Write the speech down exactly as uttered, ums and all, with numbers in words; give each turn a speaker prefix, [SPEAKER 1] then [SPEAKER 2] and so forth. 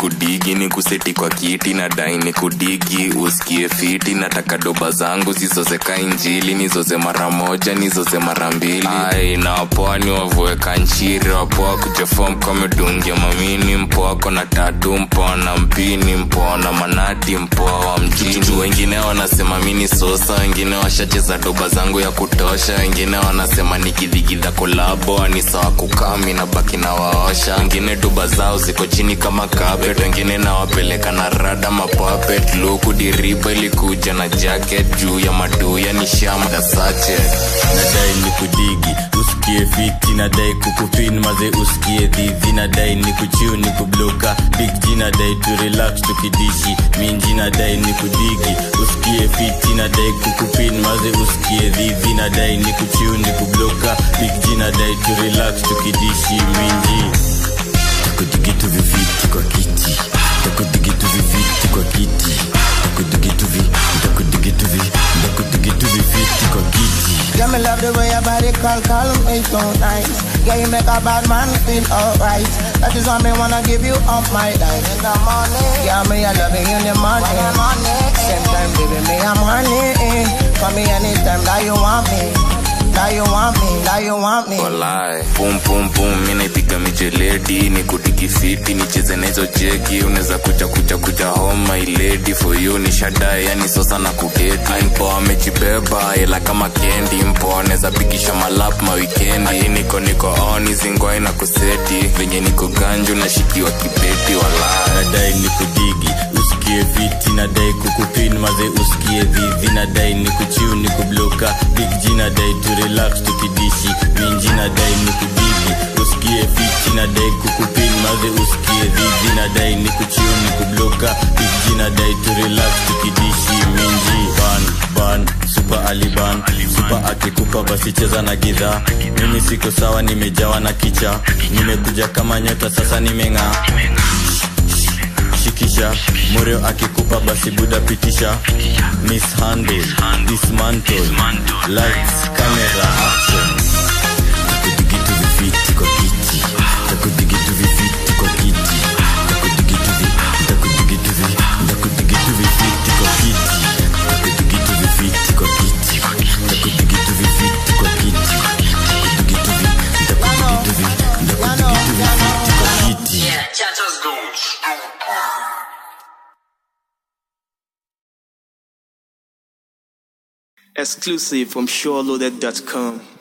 [SPEAKER 1] kudigi ni kuseti kwa kiti na dai ni kudigi usikie fiti. Nataka doba zangu zizozeka injili, nizoze mara moja nizoze mara mbili. Ai na wapoa ni wavue kanchiri, wapoa kujeform kwa medungia mamini. Mpoa kona tatu, mpoa na mpini, mpoa na manati, mpoa wa mjini. Wengine wanasema mini sosa, wengine washacheza doba zangu ya kutosha. Wengine wanasema nikidhigidha kolabo ni sawa kukami na baki na waosha. Wengine doba zao ziko chini kama carpet, wengine na wapeleka na rada mapuppet. Luku diriba ilikuja na jacket juu ya maduya ni shama da sache.
[SPEAKER 2] Nadai ni kudigi usikie fiti, nadai kukupin maze usikie dhizi. Nadai ni kuchiu ni kubloka big G, nadai tu relax tukidishi minji. Nadai ni kudigi usikie fiti, nadai kukupin maze usikie dhizi. Nadai ni kuchiu ni kubloka big G, nadai tu relax tukidishi minji. Takudigi tu viviti kwa kiti, takudigi tu viviti kwa kiti, takudigi tu vi, takudigi tu vi, takudigi tu viviti kwa kiti.
[SPEAKER 3] Yeah, me love the way your body call, call me so nice. Yeah, you make a bad man feel alright. That is why me wanna give you up my life in the morning. Yeah, me I love you in the morning. Same time, baby, me I'm honey. Call me anytime that you want me. That you want me, that you want me.
[SPEAKER 1] Walai, pum pum pum, mina ipiga mijeledi. Ni kudigi fiti, ni cheze nezo jeki. Uneza kucha kucha kucha home my lady. For you ni shadai, yani sosa na kudeti. Mpoa mechibeba, ila kama kendi. Mpoa neza pikisha malap ma weekendi. Ati niko niko oni, zingwai na kuseti. Venye niko ganju na shikiwa kibeti, walai.
[SPEAKER 2] Nadai ni kudigi usikie fiti, nadai kukupin maze usikie dhizi. Nadai ni kuchiu ni kubloka big G, nadai tu relax tukidishi minji. Nadai ni kudigi usikie fiti, nadai kukupin maze usikie dhizi. Nadai ni kuchiu ni kubloka big G, nadai tu relax tukidishi minji. Ban ban super aliban, super akikupa basi cheza na gidha. Mimi siko sawa, nimejawa na kicha, nimekuja kama nyota sasa nimenga. Shikisha Moreo akikupa basi buda pitisha. Mishandle, dismantle, lights, camera, action. Takudigi tu viviti kwa kiti, takudigi tu viviti kwa kiti, takudigi tu vi, takudigi tu vi, takudigi tu viviti kwa kiti, takudigi tu viviti kwa kiti, takudigi tu viviti kwa kiti, takudigi tu vi, takudigi tu vi, takudigi tu viviti kwa kiti.
[SPEAKER 4] Yeah, Chatos Gooch.
[SPEAKER 5] Exclusive from Sure Loaded dot com.